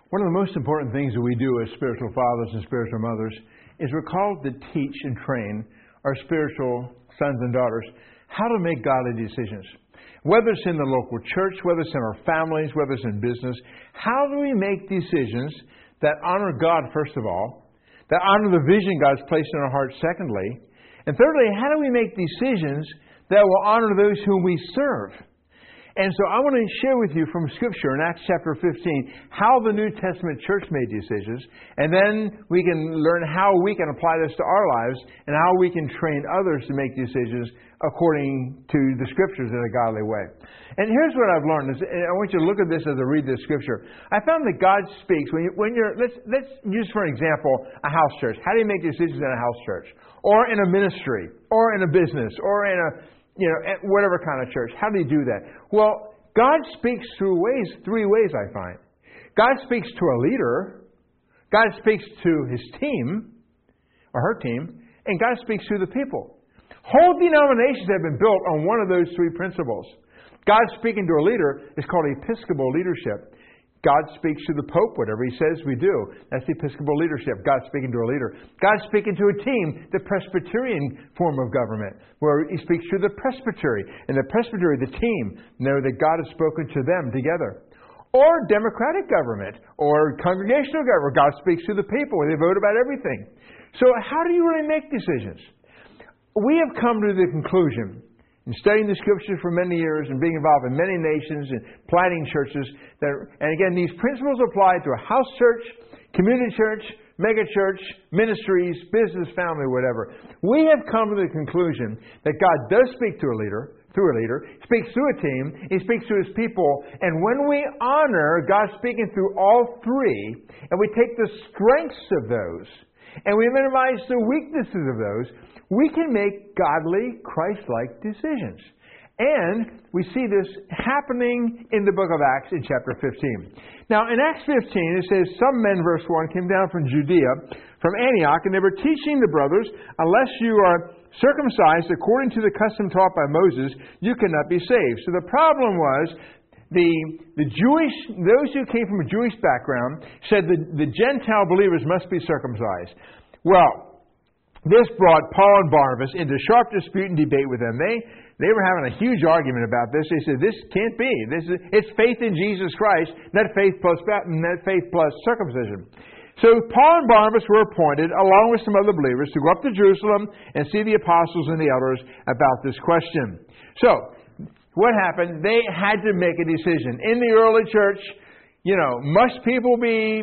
One of the most important things that we do as spiritual fathers and spiritual mothers is we're called to teach and train our spiritual sons and daughters how to make godly decisions. Whether it's in the local church, whether it's in our families, whether it's in business, how do we make decisions that honor God, first of all, that honor the vision God's placed in our hearts, secondly, and thirdly, how do we make decisions that will honor those whom we serve? And so I want to share with you from Scripture in Acts chapter 15 how the New Testament church made decisions, and then we can learn how we can apply this to our lives and how we can train others to make decisions according to the Scriptures in a godly way. And here's what I've learned. I want you to look at this as I read this Scripture. I found that God speaks when you're let's use for an example a house church. How do you make decisions in a house church, or in a ministry, or in a business, or in a whatever kind of church? How do you do that? Well, God speaks through three ways I find. God speaks to a leader, God speaks to his team, or her team, and God speaks to the people. Whole denominations have been built on one of those three principles. God speaking to a leader is called Episcopal leadership. God speaks to the Pope, whatever he says we do. That's the Episcopal leadership, God speaking to a leader. God speaking to a team, the Presbyterian form of government, where he speaks to the presbytery. And the presbytery, the team, know that God has spoken to them together. Or democratic government, or congregational government, where God speaks to the people, where they vote about everything. So how do you really make decisions? We have come to the conclusion, in studying the Scriptures for many years and being involved in many nations and planting churches, and again, these principles apply to a house church, community church, mega church, ministries, business, family, whatever. We have come to the conclusion that God does speak to a leader, through a leader, speaks through a team, he speaks to his people, and when we honor God speaking through all three, and we take the strengths of those, and we minimize the weaknesses of those, we can make godly, Christ-like decisions. And we see this happening in the book of Acts in chapter 15. Now, in Acts 15, it says, some men, verse 1, came down from Judea, from Antioch, and they were teaching the brothers, unless you are circumcised according to the custom taught by Moses, you cannot be saved. So the problem was, those who came from a Jewish background said the Gentile believers must be circumcised. Well, this brought Paul and Barnabas into sharp dispute and debate with them. They were having a huge argument about this. They said, this can't be. It's faith in Jesus Christ, not faith plus circumcision. So Paul and Barnabas were appointed, along with some other believers, to go up to Jerusalem and see the apostles and the elders about this question. So, what happened? They had to make a decision. In the early church, must people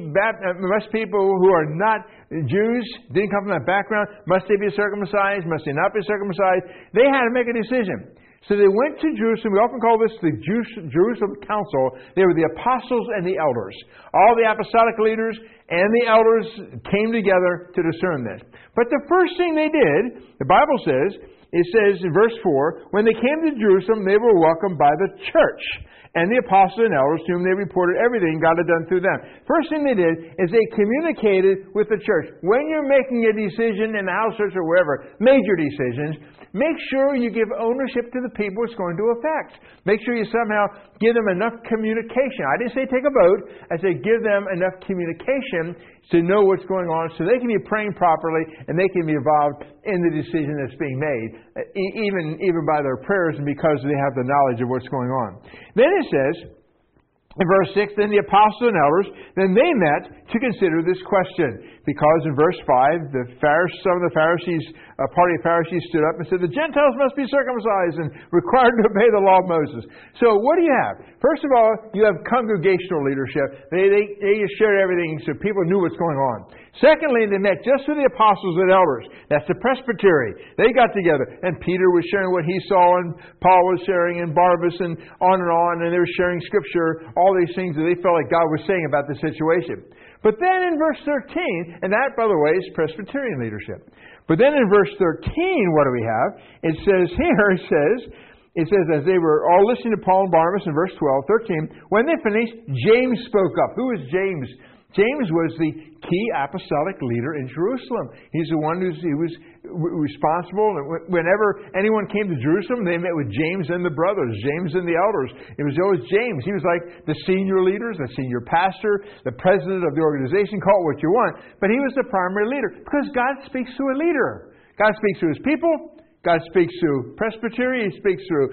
who are not Jews, didn't come from that background, must they be circumcised? Must they not be circumcised? They had to make a decision. So they went to Jerusalem. We often call this the Jerusalem Council. They were the apostles and the elders. All the apostolic leaders and the elders came together to discern this. But the first thing they did, the Bible says, it says in verse 4, when they came to Jerusalem, they were welcomed by the church and the apostles and elders, to whom they reported everything God had done through them. First thing they did is they communicated with the church. When you're making a decision in the house church or wherever, major decisions, make sure you give ownership to the people it's going to affect. Make sure you somehow give them enough communication. I didn't say take a vote. I said give them enough communication to know what's going on so they can be praying properly and they can be involved in the decision that's being made, even by their prayers and because they have the knowledge of what's going on. Then it says, in verse 6, then the apostles and elders, then they met to consider this question. Because in verse 5, some of the Pharisees, a party of Pharisees stood up and said, the Gentiles must be circumcised and required to obey the law of Moses. So what do you have? First of all, you have congregational leadership. They just shared everything so people knew what's going on. Secondly, they met just with the apostles and elders. That's the presbytery. They got together. And Peter was sharing what he saw, and Paul was sharing, and Barnabas, and on, and they were sharing Scripture, all these things that they felt like God was saying about the situation. But then in verse 13, and that, by the way, is Presbyterian leadership. But then in verse 13, what do we have? It says, as they were all listening to Paul and Barnabas in verse 12, 13, when they finished, James spoke up. Who is James? James was the key apostolic leader in Jerusalem. He's the one he was responsible. And whenever anyone came to Jerusalem, they met with James and the brothers, James and the elders. It was always James. He was like the senior leaders, the senior pastor, the president of the organization. Call it what you want. But he was the primary leader because God speaks through a leader. God speaks through His people. God speaks through presbytery. He speaks through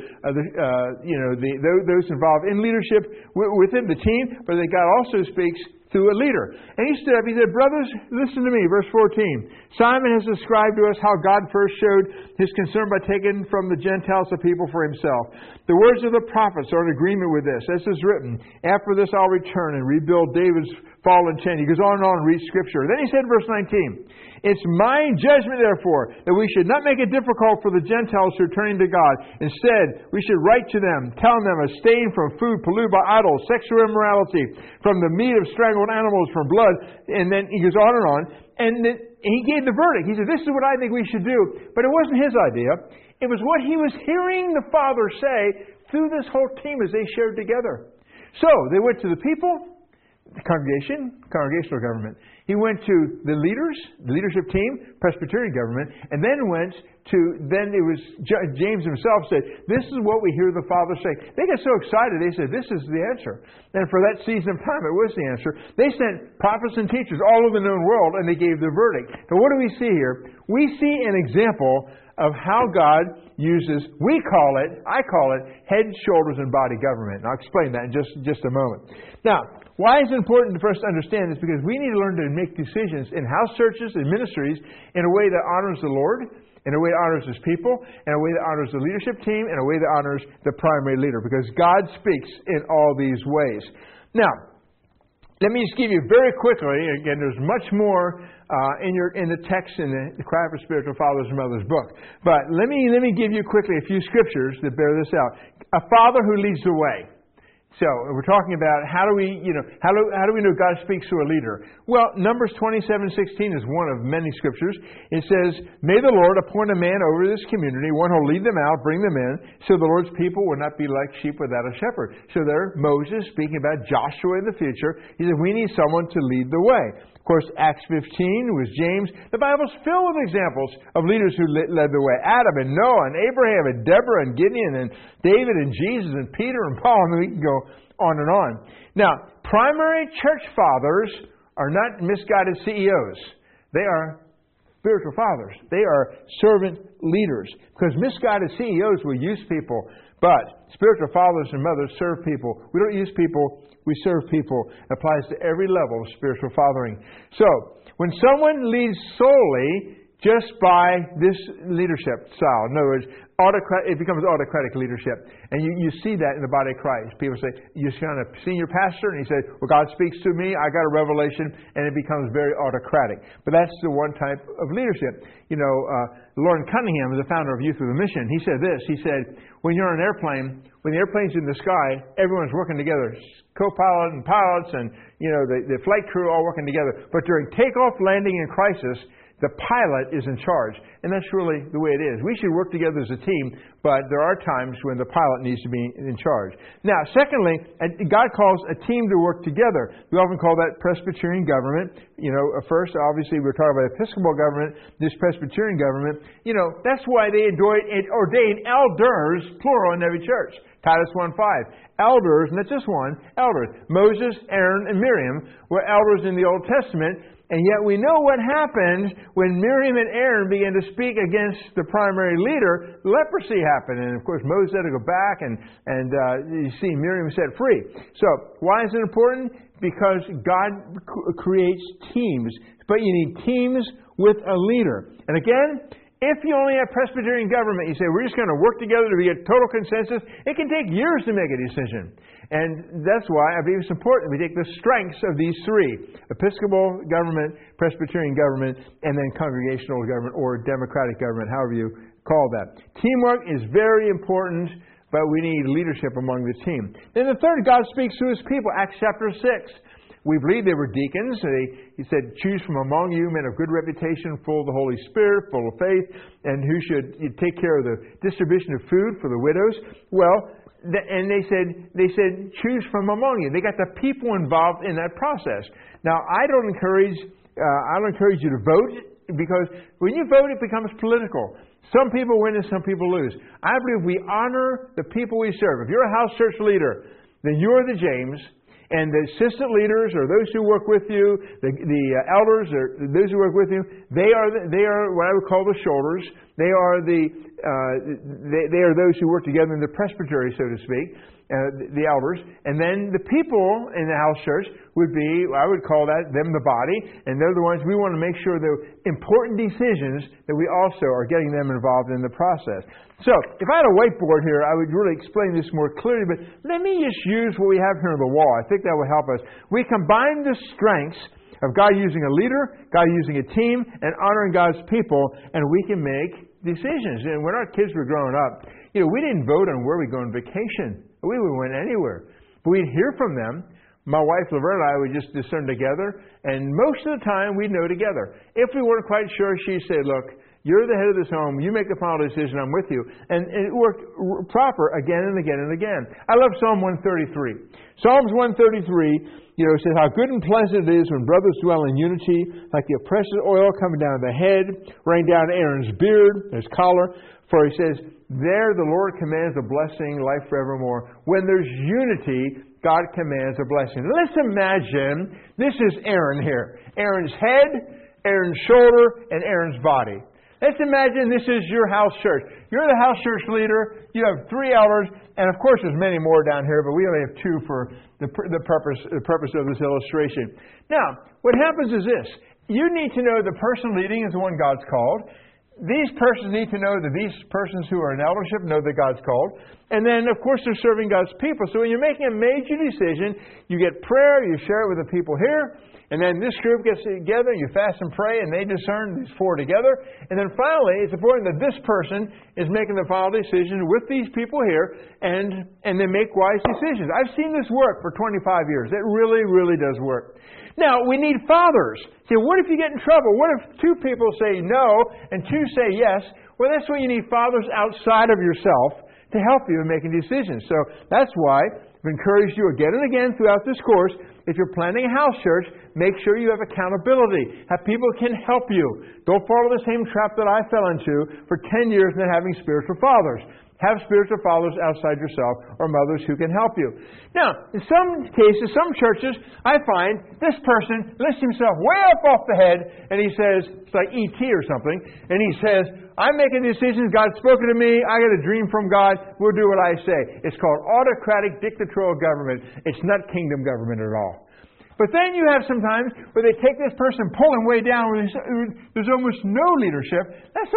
those involved in leadership within the team. But then God also speaks through a leader. And he stood up, he said, brothers, listen to me, verse 14. Simon has described to us how God first showed His concern by taking from the Gentiles a people for Himself. The words of the prophets are in agreement with this. As is written, after this I'll return and rebuild David's fallen tent. He goes on and on and reads Scripture. Then he said, verse 19, it's my judgment, therefore, that we should not make it difficult for the Gentiles who are turning to God. Instead, we should write to them, telling them abstain from food polluted by idols, sexual immorality, from the meat of strangled animals, from blood. And then he goes on and on. And he gave the verdict. He said, this is what I think we should do. But it wasn't his idea. It was what he was hearing the Father say through this whole team as they shared together. So they went to the people, the congregation, congregational government. He went to the leaders, the leadership team, Presbyterian government, and then it was James himself said, this is what we hear the Father say. They got so excited, they said, this is the answer. And for that season of time, it was the answer. They sent prophets and teachers all over the known world, and they gave the verdict. Now, what do we see here? We see an example of how God uses, I call it, head, shoulders, and body government. And I'll explain that in just a moment. Now, why is it important for us to understand this? Because we need to learn to make decisions in house churches and ministries in a way that honors the Lord, in a way that honors His people, in a way that honors the leadership team, in a way that honors the primary leader. Because God speaks in all these ways. Now, let me just give you very quickly, again, there's much more in the text in the Cry for Spiritual Fathers and Mothers book. But let me give you quickly a few scriptures that bear this out. A father who leads the way. So we're talking about how do we know God speaks through a leader? Well, Numbers 27:16 is one of many scriptures. It says, "May the Lord appoint a man over this community, one who will lead them out, bring them in, so the Lord's people will not be like sheep without a shepherd." So there, Moses speaking about Joshua in the future. He said, we need someone to lead the way. Of course, Acts 15 was James. The Bible's filled with examples of leaders who led the way. Adam and Noah and Abraham and Deborah and Gideon and David and Jesus and Peter and Paul. And we can go on and on. Now, primary church fathers are not misguided CEOs. They are spiritual fathers. They are servant leaders. Because misguided CEOs will use people, but spiritual fathers and mothers serve people. We don't use people, we serve people. It applies to every level of spiritual fathering. So, when someone leads solely just by this leadership style, in other words, it becomes autocratic leadership. And you see that in the body of Christ. People say, you kind of senior pastor, and he said, well, God speaks to me, I got a revelation, and it becomes very autocratic. But that's the one type of leadership. Lauren Cunningham is the founder of Youth with a Mission. He said this, he said, when you're on an airplane, when the airplane's in the sky, everyone's working together. Co-pilot and pilots and, the flight crew all working together. But during takeoff, landing, and crisis, the pilot is in charge. And that's really the way it is. We should work together as a team, but there are times when the pilot needs to be in charge. Now, secondly, God calls a team to work together. We often call that Presbyterian government. First, obviously, we're talking about Episcopal government, this Presbyterian government. That's why they ordain elders, plural, in every church. Titus 1:5. Elders, and that's just one, elders. Moses, Aaron, and Miriam were elders in the Old Testament. And yet we know what happened when Miriam and Aaron began to speak against the primary leader. Leprosy happened. And of course Moses had to go back and you see Miriam set free. So why is it important? Because God creates teams. But you need teams with a leader. And again, if you only have Presbyterian government, you say, we're just going to work together to be a total consensus. It can take years to make a decision. And that's why I believe it's important we take the strengths of these three: Episcopal government, Presbyterian government, and then congregational government or democratic government, however you call that. Teamwork is very important, but we need leadership among the team. Then the third, God speaks through His people. Acts chapter 6. We believe they were deacons. He said, choose from among you men of good reputation, full of the Holy Spirit, full of faith, and who should take care of the distribution of food for the widows. Well, and they said, choose from among you. They got the people involved in that process. Now, I don't encourage you to vote because when you vote, it becomes political. Some people win and some people lose. I believe we honor the people we serve. If you're a house church leader, then you're the James, and the assistant leaders, or those who work with you, the elders, or those who work with you, they are what I would call the shoulders. They are they are those who work together in the presbytery, so to speak, the elders. And then the people in the house church would be, I would call them the body, and they're the ones we want to make sure the important decisions that we also are getting them involved in the process. So, if I had a whiteboard here, I would really explain this more clearly, but let me just use what we have here on the wall. I think that would help us. We combine the strengths of God using a leader, God using a team, and honoring God's people, and we can make decisions. And when our kids were growing up, we didn't vote on where we go on vacation. We went anywhere. But we'd hear from them. My wife, Laverne, and I would just discern together, and most of the time we'd know together. If we weren't quite sure, she'd say, look, you're the head of this home. You make the final decision. I'm with you. And it worked proper again and again and again. I love Psalm 133. Psalms 133, says how good and pleasant it is when brothers dwell in unity, like the precious oil coming down the head, running down Aaron's beard, his collar. For he says, there the Lord commands a blessing, life forevermore. When there's unity, God commands a blessing. Let's imagine this is Aaron here. Aaron's head, Aaron's shoulder, and Aaron's body. Let's imagine this is your house church. You're the house church leader. You have 3 elders, and of course there's many more down here, but we only have 2 for the purpose of this illustration. Now, what happens is this. You need to know the person leading is the one God's called. These persons need to know that these persons who are in eldership know that God's called. And then, of course, they're serving God's people. So when you're making a major decision, you get prayer, you share it with the people here, and then this group gets together, you fast and pray, and they discern these 4 together. And then finally, it's important that this person is making the final decision with these people here, and they make wise decisions. I've seen this work for 25 years. It really, really does work. Now, we need fathers. See, what if you get in trouble? What if 2 people say no and 2 say yes? Well, that's why you need fathers outside of yourself to help you in making decisions. So that's why I've encouraged you again and again throughout this course, if you're planning a house church, make sure you have accountability. Have people who can help you. Don't follow the same trap that I fell into for 10 years not having spiritual fathers. Have spiritual fathers outside yourself or mothers who can help you. Now, in some cases, some churches, I find this person lifts himself way up off the head and he says, it's like E.T. or something, and he says, I'm making decisions, God's spoken to me, I got a dream from God, we'll do what I say. It's called autocratic dictatorial government. It's not kingdom government at all. But then you have sometimes where they take this person, pull him way down, where there's almost no leadership. That's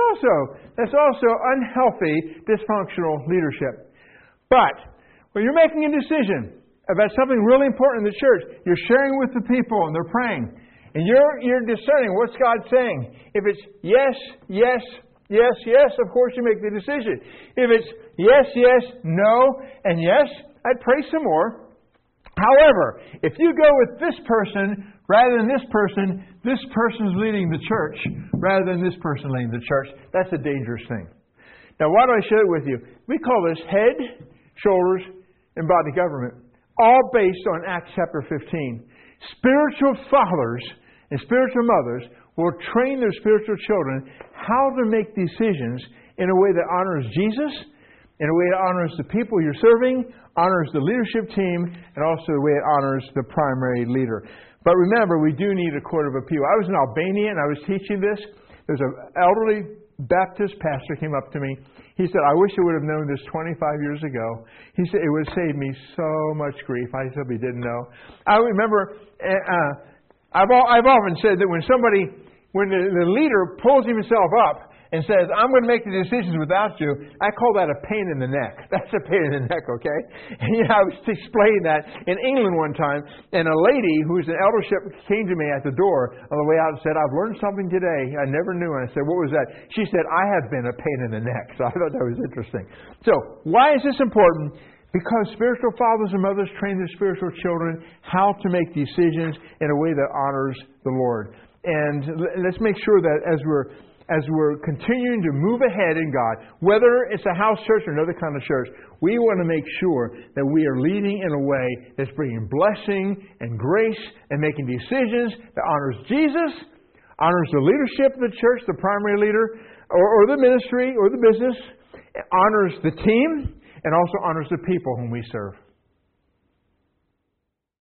also unhealthy, dysfunctional leadership. But when you're making a decision about something really important in the church, you're sharing with the people and they're praying, and you're discerning what's God saying. If it's yes, yes, yes, yes, of course you make the decision. If it's yes, yes, no, and yes, I'd pray some more. However, if you go with this person rather than this person's leading the church rather than this person leading the church, that's a dangerous thing. Now, why do I share it with you? We call this head, shoulders, and body government, all based on Acts chapter 15. Spiritual fathers and spiritual mothers will train their spiritual children how to make decisions in a way that honors Jesus, in a way that honors the people you're serving, honors the leadership team, and also the way it honors the primary leader. But remember, we do need a court of appeal. I was in Albania and I was teaching this. There's an elderly Baptist pastor came up to me. He said, I wish I would have known this 25 years ago. He said, it would have saved me so much grief. I simply didn't know. I remember, I've often said that when the leader pulls himself up and says, I'm going to make the decisions without you, I call that a pain in the neck. That's a pain in the neck, okay? And I was explaining that in England one time, and a lady who's an eldership came to me at the door on the way out and said, I've learned something today I never knew. And I said, what was that? She said, I have been a pain in the neck. So I thought that was interesting. So, why is this important? Because spiritual fathers and mothers train their spiritual children how to make decisions in a way that honors the Lord. And let's make sure that as we're continuing to move ahead in God, whether it's a house church or another kind of church, we want to make sure that we are leading in a way that's bringing blessing and grace and making decisions that honors Jesus, honors the leadership of the church, the primary leader, or the ministry, or the business, honors the team, and also honors the people whom we serve.